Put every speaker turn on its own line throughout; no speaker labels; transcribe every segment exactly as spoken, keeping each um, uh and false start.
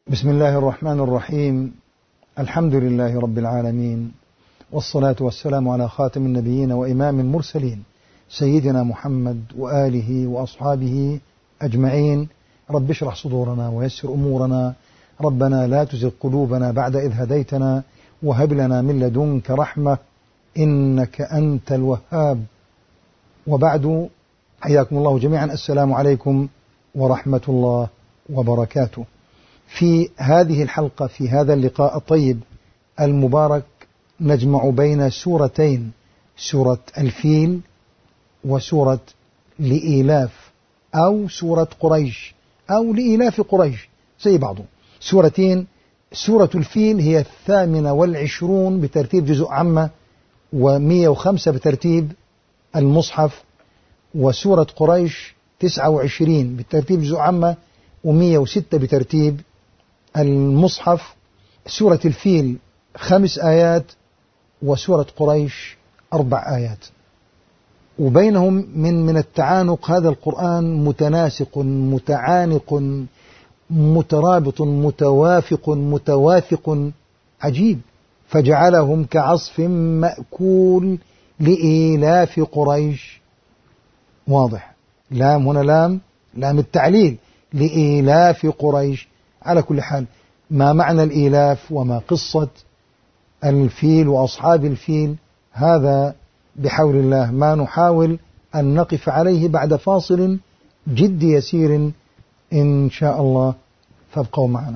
بسم الله الرحمن الرحيم. الحمد لله رب العالمين، والصلاة والسلام على خاتم النبيين وإمام المرسلين سيدنا محمد وآله وأصحابه أجمعين. رب اشرح صدورنا ويسر أمورنا، ربنا لا تزغ قلوبنا بعد إذ هديتنا وهب لنا من لدنك رحمة إنك أنت الوهاب. وبعد، حياكم الله جميعا، السلام عليكم ورحمة الله وبركاته. في هذه الحلقة، في هذا اللقاء الطيب المبارك، نجمع بين سورتين، سورة الفيل وسورة لإيلاف أو سورة قريش أو لإيلاف قريش زي بعضه. سورتين. سورة الفيل هي الثامنة والعشرون بترتيب جزء عامة، ومئة وخمسة بترتيب المصحف، وسورة قريش تسعة وعشرين بترتيب جزء عامة ومئة وستة بترتيب المصحف. سورة الفيل خمس آيات، وسورة قريش أربع آيات، وبينهم من من التعانق. هذا القرآن متناسق متعانق مترابط متوافق متواثق عجيب. فجعلهم كعصف مأكول لإيلاف قريش. واضح، لام هنا لام لام التعليل، لإيلاف قريش. على كل حال، ما معنى الإيلاف وما قصة الفيل وأصحاب الفيل، هذا بحول الله ما نحاول أن نقف عليه بعد فاصل جد يسير إن شاء الله، فابقوا معنا.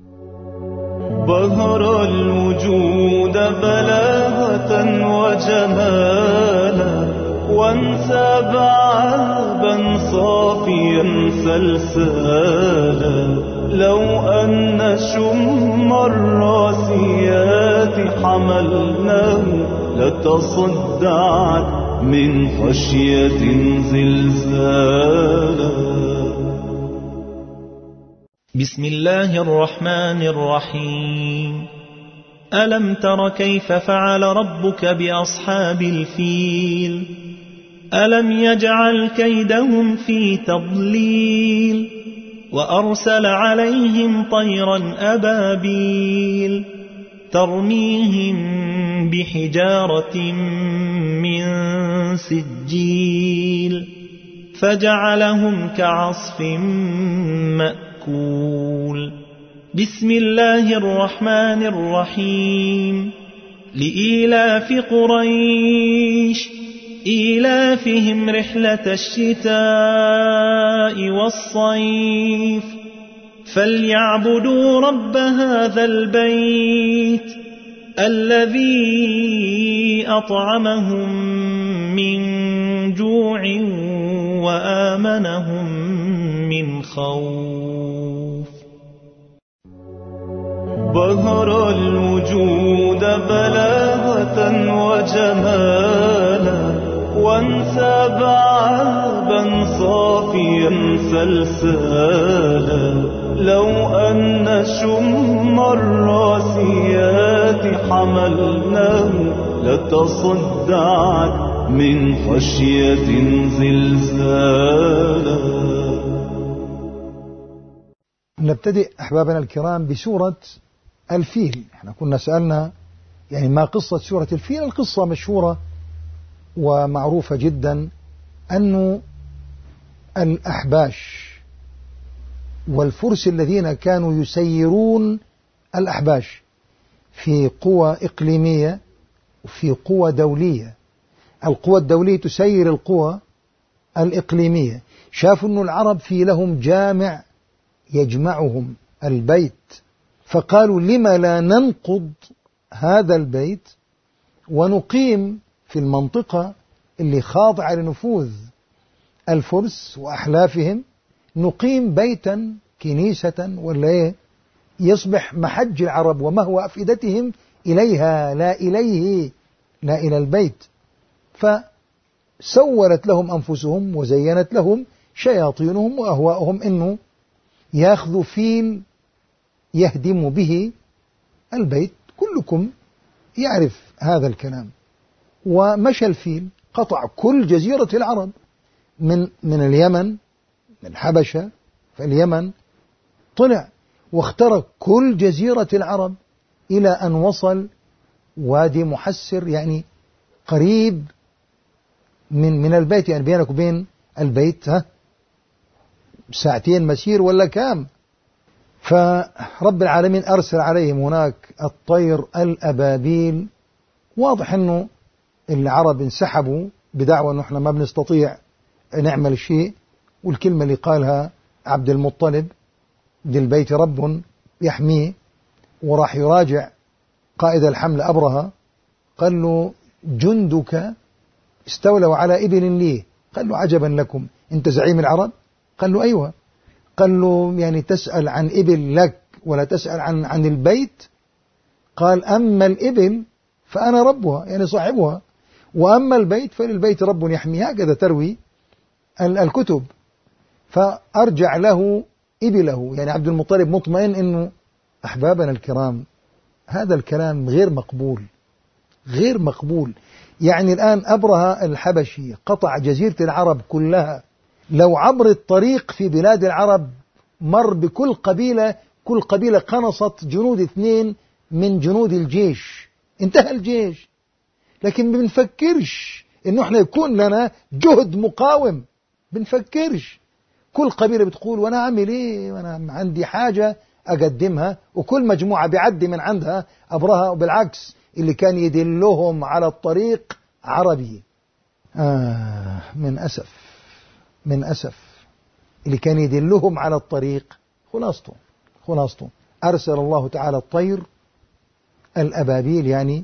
بهر الوجود بلاغة وجمالا، وانساب عذبا صافيا سلسالا. لو أن شم الراسيات حملناه لتصدعت من خشية زلزالا.
بسم الله الرحمن الرحيم. ألم تر كيف فعل ربك بأصحاب الفيل؟ ألم يجعل كيدهم في تضليل، وأرسل عليهم طيرا أبابيل ترميهم بحجارة من سجيل فجعلهم كعصف مأكول. بسم الله الرحمن الرحيم. لإيلاف قريش إيلافهم رحلة الشتاء والصيف، فليعبدوا رب هذا البيت الذي أطعمهم من جوع وآمنهم من خوف.
بهر الوجود بلاغة وجمالا، وانساب عذبا صافيا سلسالا. لو أن شم الراسيات حملناه لتصدعت من خشية زلزالا.
نبتدئ أحبابنا الكرام بسورة الفيل. احنا كنا سألنا يعني ما قصة سورة الفيل. القصة مشهورة ومعروفة جدا، أن الأحباش والفرس الذين كانوا يسيرون الأحباش في قوى إقليمية وفي قوى دولية. القوى الدولية تسير القوى الإقليمية. شافوا أن العرب في لهم جامع يجمعهم، البيت، فقالوا لما لا ننقض هذا البيت ونقيم في المنطقة اللي خاضعة لنفوذ الفرس وأحلافهم، نقيم بيتا كنيسة ولا إيه، يصبح محج العرب ومهوى أفئدتهم إليها لا إليه، لا إلى البيت. فسولت لهم أنفسهم وزينت لهم شياطينهم وأهواءهم إنه ياخذوا فيل يهدم به البيت. كلكم يعرف هذا الكلام. ومشى الفيل، قطع كل جزيرة العرب من من اليمن، من الحبشة في اليمن، طلع واخترق كل جزيرة العرب إلى أن وصل وادي محسر، يعني قريب من من البيت، يعني بينك وبين البيت ها ساعتين مسير ولا كام. فرب العالمين أرسل عليهم هناك الطير الأبابيل. واضح أنه العرب انسحبوا بدعوى أنه احنا ما بنستطيع نعمل شيء، والكلمة اللي قالها عبد المطلب للبيت رب يحميه، وراح يراجع قائد الحملة أبرهة قال له جندك استولوا على إبل ليه؟ قال له عجبا لكم، أنت زعيم العرب؟ قال له أيوة. قال له يعني تسأل عن إبل لك ولا تسأل عن عن البيت؟ قال أما الإبل فأنا ربها يعني صاحبها، وأما البيت فللبيت رب يحميها، هكذا تروي الكتب. فأرجع له إبله، يعني عبد المطلب مطمئن أنه أحبابنا الكرام هذا الكلام غير مقبول، غير مقبول. يعني الآن أبرهة الحبشي قطع جزيرة العرب كلها، لو عبر الطريق في بلاد العرب مر بكل قبيلة، كل قبيلة قنصت جنود اثنين من جنود الجيش، انتهى الجيش. لكن ما بنفكرش انه احنا يكون لنا جهد مقاوم، بنفكرش. كل قبيلة بتقول وانا اعمل ايه، وانا عندي حاجة اقدمها، وكل مجموعة بيعدي من عندها أبرهة. وبالعكس اللي كان يدلهم على الطريق عربي. آه من أسف من أسف اللي كان يدلهم على الطريق خلاصته خلاصته أرسل الله تعالى الطير الأبابيل، يعني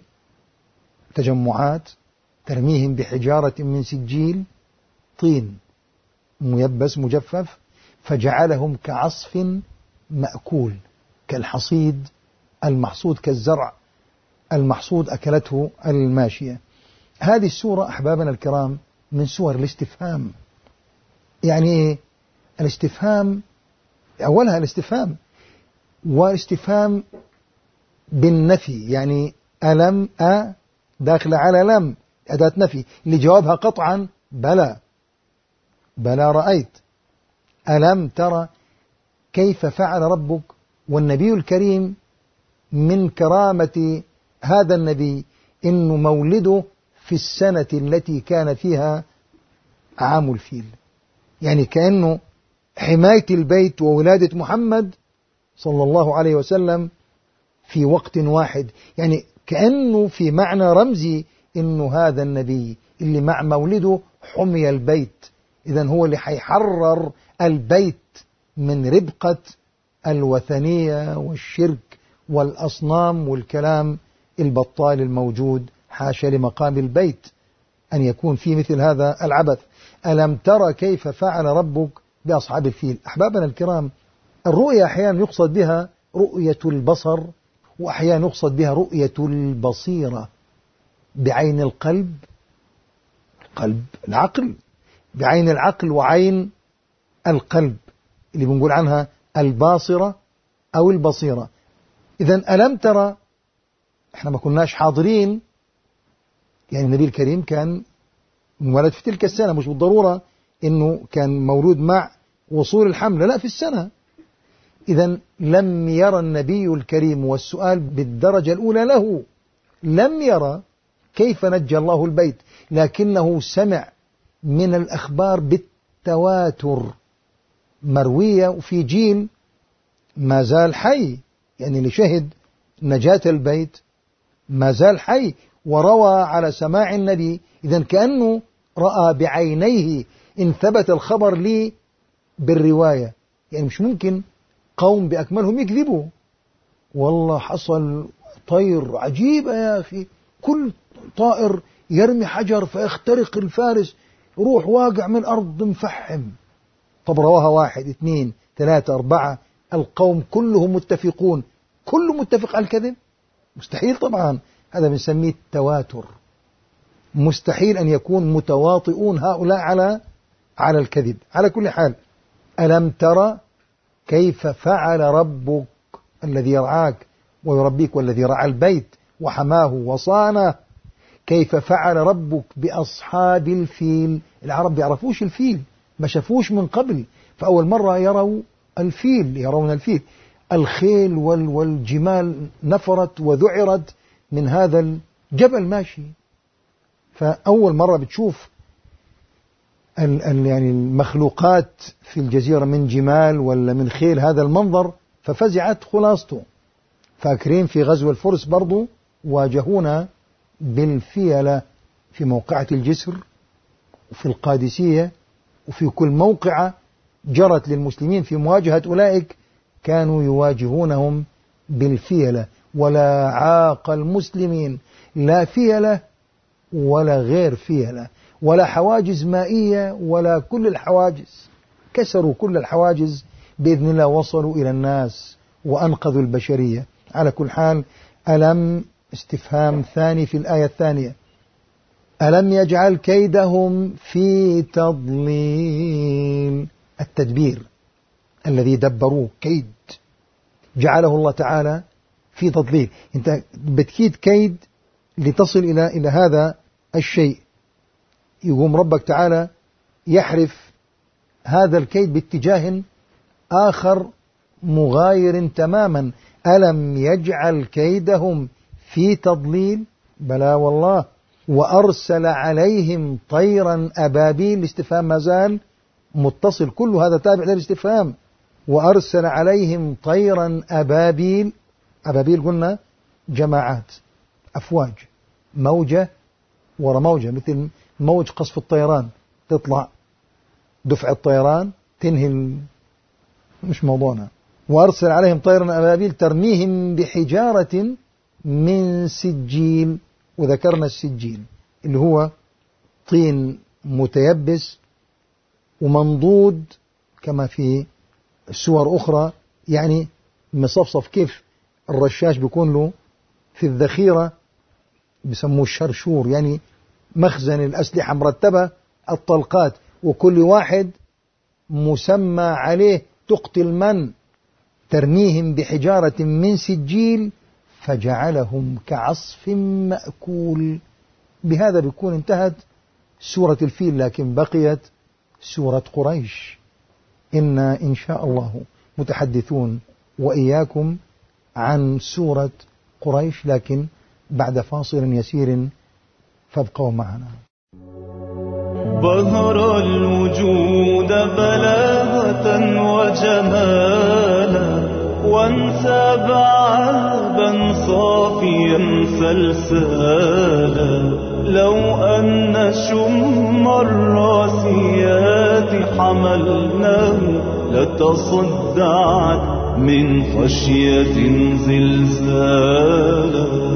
تجمعات ترميهم بحجارة من سجيل طين ميبس مجفف، فجعلهم كعصف مأكول، كالحصيد المحصود، كالزرع المحصود أكلته الماشية. هذه السورة أحبابنا الكرام من سور الاستفهام. يعني إيه الاستفهام؟ أولها الاستفهام، واستفهام بالنفي، يعني ألم أ داخل على لم أداة نفي، اللي جوابها قطعا بلى، بلى رأيت. ألم ترى كيف فعل ربك. والنبي الكريم من كرامة هذا النبي إنه مولده في السنة التي كان فيها عام الفيل، يعني كأنه حماية البيت وولادة محمد صلى الله عليه وسلم في وقت واحد، يعني كأنه في معنى رمزي إنه هذا النبي اللي مع مولده حمي البيت، إذن هو اللي حيحرر البيت من ربقة الوثنية والشرك والأصنام والكلام البطال الموجود، حاشا لمقام البيت أن يكون فيه مثل هذا العبث. ألم ترى كيف فعل ربك بأصحاب الفيل. أحبابنا الكرام، الرؤية أحيانا يقصد بها رؤية البصر، وأحيانا يقصد بها رؤية البصيرة بعين القلب، قلب العقل، بعين العقل وعين القلب اللي بنقول عنها الباصرة أو البصيرة. إذن ألم ترى، احنا ما كناش حاضرين، يعني النبي الكريم كان انولد في تلك السنة، مش بالضرورة انه كان مولود مع وصول الحمل، لا في السنة. إذن لم يرى النبي الكريم، والسؤال بالدرجة الأولى له، لم يرى كيف نجى الله البيت، لكنه سمع من الأخبار بالتواتر مروية، وفي جيل ما زال حي، يعني اللي شهد نجاة البيت ما زال حي وروى على سماع النبي. إذن كأنه رأى بعينيه إن ثبت الخبر لي بالرواية، يعني مش ممكن قوم بأكملهم يكذبوا. والله حصل طير عجيبة يا أخي، كل طائر يرمي حجر فيخترق الفارس، روح واقع من الأرض مفحم. طب رواها واحد اثنين ثلاثة أربعة، القوم كلهم متفقون، كل متفق على الكذب؟ مستحيل طبعا، هذا بنسميه التواتر. مستحيل أن يكون متواطئون هؤلاء على على الكذب. على كل حال، ألم ترى كيف فعل ربك الذي يرعاك ويربيك، والذي رعى البيت وحماه وصانه، كيف فعل ربك بأصحاب الفيل. العرب يعرفوش الفيل، ما شافوش من قبل، فأول مرة يروا الفيل، يرون الفيل. الخيل والجمال نفرت وذعرت من هذا الجبل ماشي. فأول مرة بتشوف ال ال يعني المخلوقات في الجزيرة من جمال ولا من خيل هذا المنظر، ففزعت خلاصته. فاكرين في غزو الفرس برضو واجهونا بالفيلة في موقعة الجسر وفي القادسية وفي كل موقعة جرت للمسلمين في مواجهة أولئك كانوا يواجهونهم بالفيلة. ولا عاق المسلمين لا فيلة ولا غير فيلة ولا حواجز مائية ولا كل الحواجز، كسروا كل الحواجز بإذن الله، وصلوا إلى الناس وأنقذوا البشرية. على كل حال، ألم استفهام ثاني في الآية الثانية، ألم يجعل كيدهم في تضليل. التدبير الذي دبروه كيد جعله الله تعالى في تضليل. انت بتكيد كيد لتصل إلى إلى هذا الشيء، يقوم ربك تعالى يحرف هذا الكيد باتجاه آخر مغاير تماما. ألم يجعل كيدهم في تضليل؟ بلى والله. وأرسل عليهم طيرا أبابيل، الاستفهام ما زال متصل، كل هذا تابع للاستفهام. وأرسل عليهم طيرا أبابيل. أبابيل قلنا جماعات، أفواج، موجة ورا موجة، مثل موج قصف الطيران، تطلع دفع الطيران تنهي، مش موضوعنا. وأرسل عليهم طيرا أبابيل ترميهم بحجارة من سجيل. وذكرنا السجيل اللي هو طين متيبس ومنضود كما في سور أخرى، يعني مصفصف، كيف الرشاش بيكون له في الذخيرة بسموه الشرشور، يعني مخزن الأسلحة مرتبة، الطلقات، وكل واحد مسمى عليه تقتل من. ترميهم بحجارة من سجيل فجعلهم كعصف مأكول. بهذا بيكون انتهت سورة الفيل، لكن بقيت سورة قريش. إنا إن شاء الله متحدثون وإياكم عن سورة قريش، لكن بعد فاصل يسير، فابقوا معنا.
بهر الوجود بلاغة وجمالا، وانساب عذبا صافيا سلسالا. لو أن شم الراسيات حملناه لتصدعت من خشية زلزالا.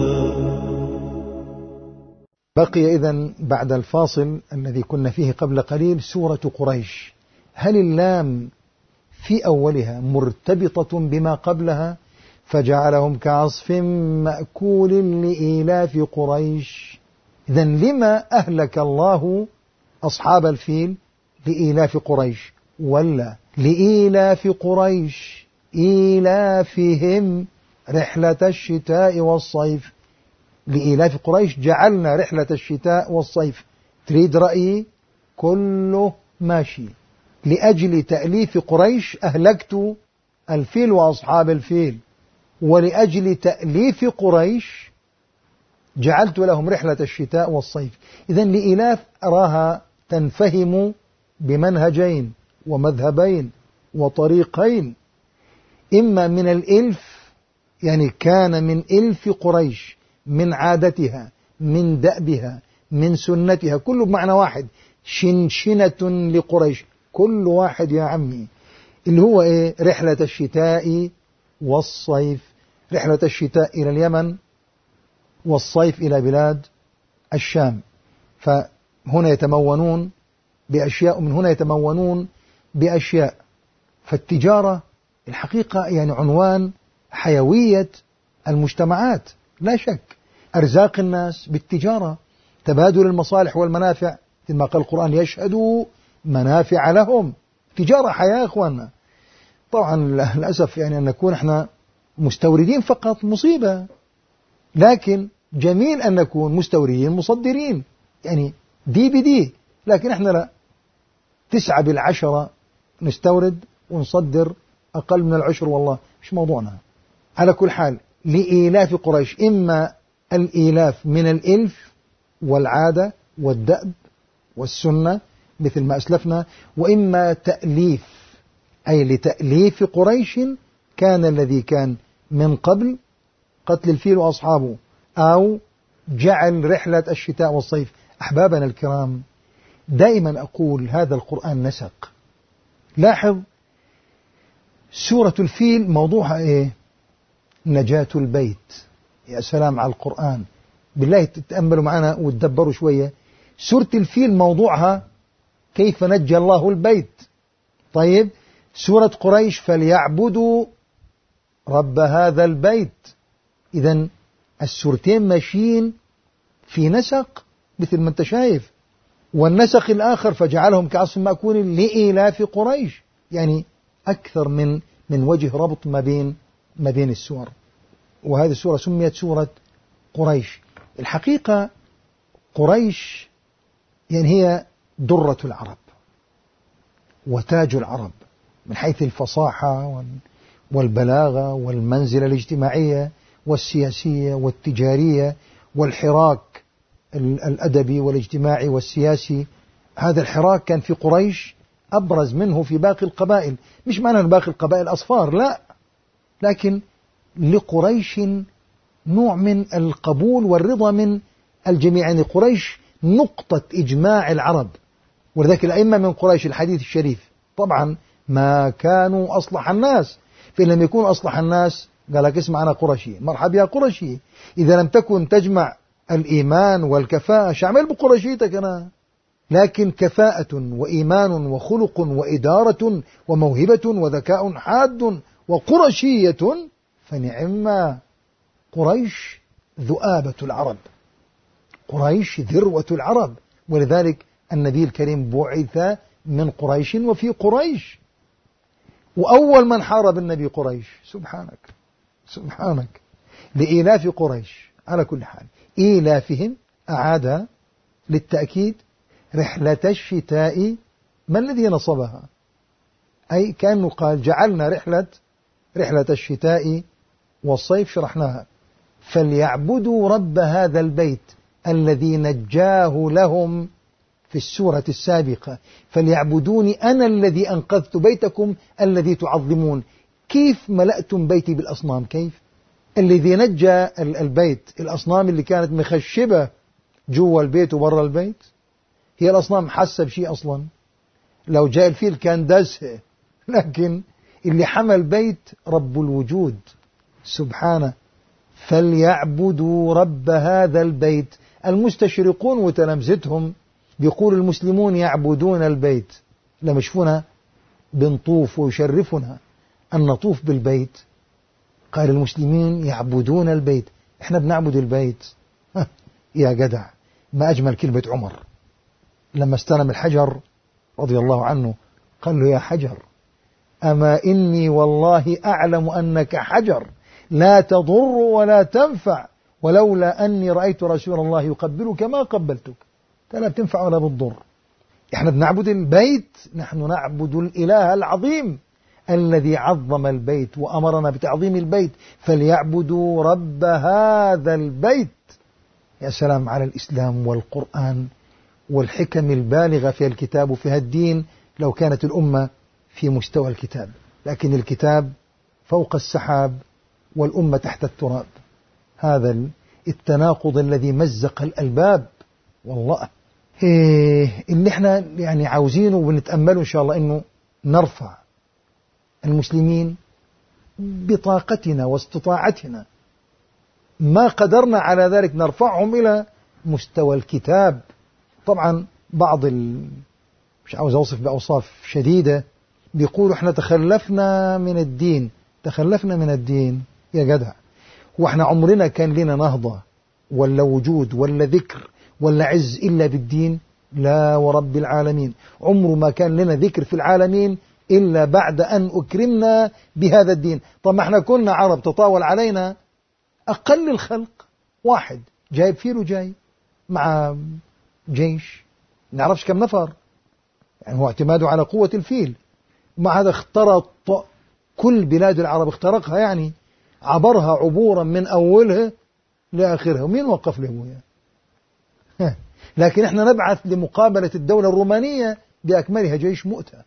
بقي إذن بعد الفاصل الذي كنا فيه قبل قليل سورة قريش. هل اللام في أولها مرتبطة بما قبلها؟ فجعلهم كعصف مأكول لإيلاف قريش. إذن لما أهلك الله أصحاب الفيل؟ لإيلاف قريش، ولا لإيلاف قريش إيلافهم رحلة الشتاء والصيف؟ لإيلاف قريش جعلنا رحلة الشتاء والصيف. تريد رأيي؟ كله ماشي. لأجل تأليف قريش أهلكت الفيل وأصحاب الفيل، ولأجل تأليف قريش جعلت لهم رحلة الشتاء والصيف. إذن لإيلاف أراها تنفهم بمنهجين ومذهبين وطريقين، إما من الإلف، يعني كان من إلف قريش، من عادتها، من دأبها، من سنتها، كله بمعنى واحد، شنشنة لقريش، كل واحد يا عمي، اللي هو إيه؟ رحلة الشتاء والصيف. رحلة الشتاء إلى اليمن، والصيف إلى بلاد الشام. فهنا يتمونون بأشياء، من هنا يتمونون بأشياء. فالتجارة الحقيقة يعني عنوان حيوية المجتمعات، لا شك. أرزاق الناس بالتجارة، تبادل المصالح والمنافع، كما قال القرآن يشهدوا منافع لهم. تجارة حياة أخواننا. طبعا للأسف يعني أن نكون احنا مستوردين فقط مصيبة، لكن جميل أن نكون مستوردين مصدرين، يعني دي بدي، لكن احنا لا، تسعة بالعشرة نستورد ونصدر أقل من العشر، والله مش موضوعنا. على كل حال لإيلاف قريش إما الإيلاف من الإلف والعادة والدأب والسنة مثل ما أسلفنا، وإما تأليف أي لتأليف قريش كان الذي كان من قبل قتل الفيل وأصحابه، أو جعل رحلة الشتاء والصيف. أحبابنا الكرام، دائما أقول هذا القرآن نسق. لاحظ سورة الفيل موضوعها إيه؟ نجاة البيت. يا سلام على القرآن، بالله تتأملوا معنا وتدبروا شوية. سورة الفيل موضوعها كيف نجى الله البيت. طيب سورة قريش فليعبدوا رب هذا البيت. إذن السورتين ماشيين في نسق مثل ما انت شايف. والنسق الآخر فجعلهم كعصف مأكول لإيلاف قريش، يعني أكثر من من وجه ربط ما بين ما بين السور. وهذه السورة سميت سورة قريش. الحقيقة قريش يعني هي درة العرب وتاج العرب من حيث الفصاحة والبلاغة والمنزلة الاجتماعية والسياسية والتجارية والحراك الأدبي والاجتماعي والسياسي. هذا الحراك كان في قريش أبرز منه في باقي القبائل. مش معنى أن باقي القبائل أصفار، لا، لكن لقريش نوع من القبول والرضا من الجميع. يعني قريش نقطة إجماع العرب. ولذلك الأئمة من قريش الحديث الشريف طبعا ما كانوا أصلح الناس، فإن لم يكون أصلح الناس قال لك اسمع أنا قرشي، مرحبا يا قرشي. إذا لم تكن تجمع الإيمان والكفاءة شعمل بقرشيتك أنا، لكن كفاءة وإيمان وخلق وإدارة وموهبة وذكاء حاد وقرشية فنعم قريش ذؤابة العرب. قريش ذروة العرب، ولذلك النبي الكريم بعث من قريش وفي قريش. وأول من حارب النبي قريش. سبحانك سبحانك. لإيلاف قريش. على كل حال إيلافهم أعاد للتأكيد رحلة الشتاء. ما الذي نصبها؟ أي كأنه قال جعلنا رحلة رحلة الشتاء والصيف، شرحناها. فليعبدوا رب هذا البيت الذي نجاه لهم في السورة السابقة. فليعبدوني أنا الذي أنقذت بيتكم الذي تعظمون. كيف ملأتم بيتي بالأصنام؟ كيف؟ الذي نجى البيت الأصنام اللي كانت مخشبة جوا البيت وبرا البيت. هي الأصنام حاسة بشيء أصلا؟ لو جاء الفيل كان داسه، لكن اللي حمى البيت رب الوجود سبحانه. فليعبدوا رب هذا البيت. المستشرقون وتلامذتهم بيقول المسلمون يعبدون البيت. لما يشوفنا بنطوف ويشرفنا أن نطوف بالبيت، قال المسلمين يعبدون البيت، احنا بنعبد البيت. يا جدع، ما أجمل كلمة عمر لما استلم الحجر رضي الله عنه، قال له يا حجر أما إني والله أعلم أنك حجر لا تضر ولا تنفع، ولولا أني رأيت رسول الله يقبلك ما قبلتك. لا بتنفع ولا بتضر. احنا بنعبد البيت، نحن نعبد الإله العظيم الذي عظم البيت وأمرنا بتعظيم البيت. فليعبدوا رب هذا البيت. يا سلام على الإسلام والقرآن والحكم البالغة في الكتاب وفي الدين. لو كانت الأمة في مستوى الكتاب، لكن الكتاب فوق السحاب والأمة تحت التراب. هذا التناقض الذي مزق الألباب والله. إيه اللي احنا يعني عاوزينه ونتأمله إن شاء الله، إنه نرفع المسلمين بطاقتنا واستطاعتنا، ما قدرنا على ذلك نرفعهم إلى مستوى الكتاب. طبعا بعض ال... مش عاوز أوصف بأوصاف شديدة بيقولوا احنا تخلفنا من الدين. تخلفنا من الدين يا جدع، واحنا عمرنا كان لنا نهضة ولا وجود ولا ذكر ولا عز إلا بالدين؟ لا ورب العالمين، عمر ما كان لنا ذكر في العالمين إلا بعد أن أكرمنا بهذا الدين. طب ما احنا كنا عرب تطاول علينا أقل الخلق واحد جايب فيل وجاي مع جيش نعرفش كم نفر، يعني هو اعتماده على قوة الفيل. مع هذا اخترط كل بلاد العرب اخترقها، يعني عبرها عبورا من أولها لآخرها، ومين وقف له يعني؟ لكن احنا نبعث لمقابلة الدولة الرومانية بأكملها جيش مؤتة.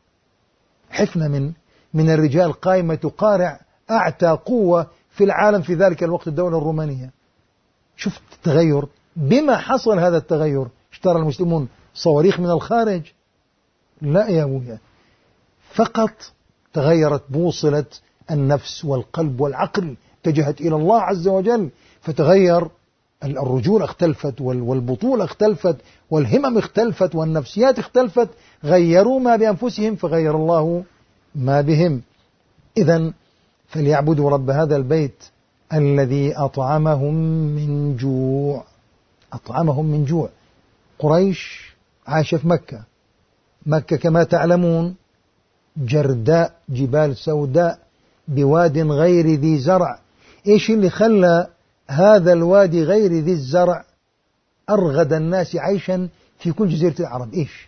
حفنا من من الرجال قائمة تقارع أعتى قوة في العالم في ذلك الوقت الدولة الرومانية. شفت التغير؟ بما حصل هذا التغير؟ اشترى المسلمون صواريخ من الخارج؟ لا يا أبويا، فقط تغيرت بوصلة النفس والقلب والعقل، اتجهت إلى الله عز وجل، فتغير الرجولة اختلفت والبطولة اختلفت والهمم اختلفت والنفسيات اختلفت. غيروا ما بأنفسهم فغير الله ما بهم. إذن فليعبدوا رب هذا البيت الذي أطعمهم من جوع. أطعمهم من جوع. قريش عاش في مكة. مكة كما تعلمون جرداء، جبال سوداء، بواد غير ذي زرع. إيش اللي خلى هذا الوادي غير ذي الزرع أرغد الناس عيشا في كل جزيرة العرب؟ إيش؟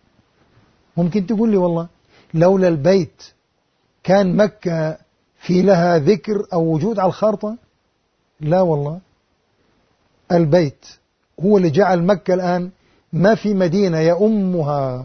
ممكن تقول لي والله لولا البيت كان مكة في لها ذكر أو وجود على الخارطة؟ لا والله، البيت هو اللي جعل مكة الآن ما في مدينة يؤمها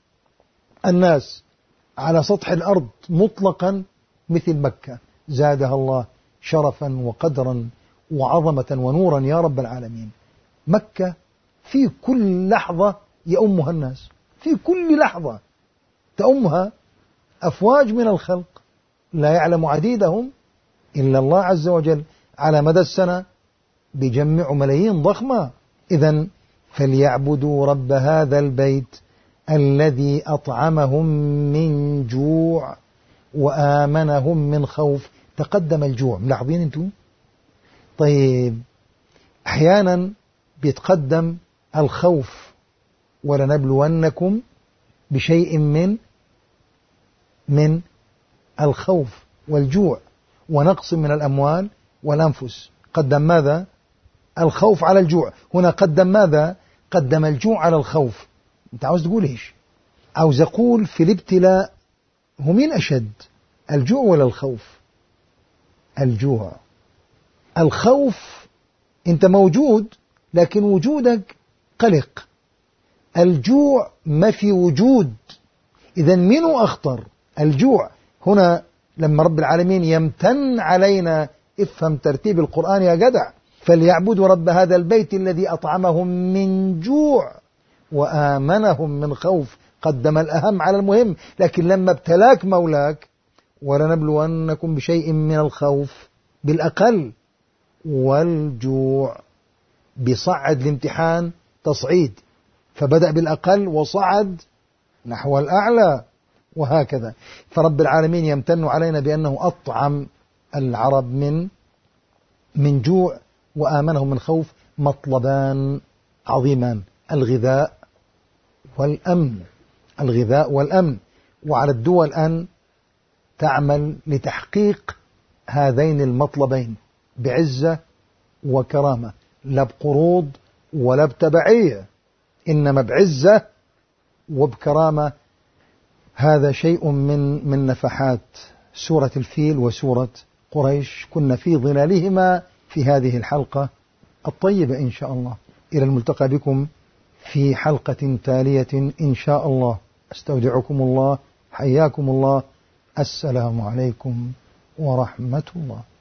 الناس على سطح الأرض مطلقا مثل مكة، زادها الله شرفا وقدرا وعظمة ونورا يا رب العالمين. مكة في كل لحظة يؤمها الناس، في كل لحظة تؤمها أفواج من الخلق لا يعلم عديدهم إلا الله عز وجل، على مدى السنة بيجمعوا ملايين ضخمة. إذن فليعبدوا رب هذا البيت الذي أطعمهم من جوع وآمنهم من خوف. تقدم الجوع، ملاحظين انتم؟ طيب أحيانا بيتقدم الخوف، ولنبلونكم بشيء من من الخوف والجوع ونقص من الأموال والأنفس. قدم ماذا؟ الخوف على الجوع. هنا قدم ماذا؟ قدم الجوع على الخوف. انت عاوز تقول ايش؟ عاوز اقول في الابتلاء هو مين أشد، الجوع ولا الخوف؟ الجوع. الخوف انت موجود لكن وجودك قلق، الجوع ما في وجود. إذن منه أخطر؟ الجوع. هنا لما رب العالمين يمتن علينا، افهم ترتيب القرآن يا جدع، فليعبدوا رب هذا البيت الذي أطعمهم من جوع وآمنهم من خوف. قدم الأهم على المهم. لكن لما ابتلاك مولاك ولنبلونكم بشيء من الخوف بالأقل والجوع، بصعد الامتحان تصعيد، فبدأ بالأقل وصعد نحو الأعلى وهكذا. فرب العالمين يمتن علينا بأنه أطعم العرب من من جوع وآمنهم من خوف، مطلبان عظيمان: الغذاء والأمن. الغذاء والأمن. وعلى الدول أن تعمل لتحقيق هذين المطلبين بعزة وكرامة، لا بقروض ولا بتبعية، إنما بعزة وبكرامة. هذا شيء من من نفحات سورة الفيل وسورة قريش، كنا في ظلالهما في هذه الحلقة الطيبة إن شاء الله. إلى الملتقى بكم في حلقة تالية إن شاء الله. استودعكم الله، حياكم الله، السلام عليكم ورحمة الله.